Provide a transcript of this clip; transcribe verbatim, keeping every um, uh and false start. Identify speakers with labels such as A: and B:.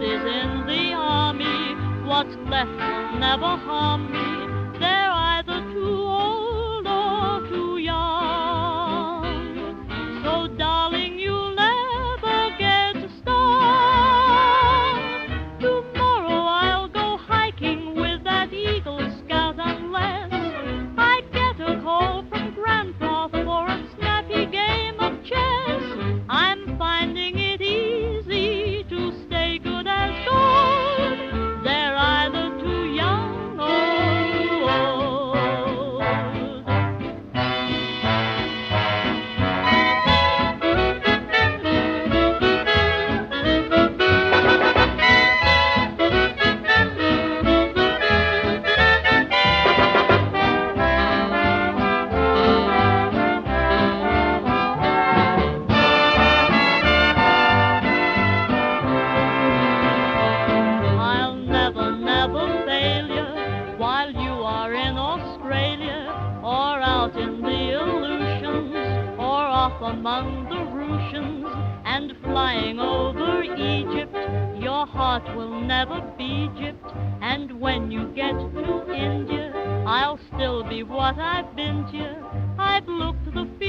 A: is in the army. What's left will never harm me. They're either too old or too young. So, darling, you'll never get to start. Tomorrow I'll go hiking with that Eagle Scout unless I get a call from Grandpa for a snappy game of chess. I'm finding it easy to stay good as gold. They're either too young or too old. I'll never, never fail you while you are in Australia or out in the Aleutians or off among the Russians and flying over Egypt. Your heart will never be gypped, and when you get to India, I'll still be what I've been to you. I've looked the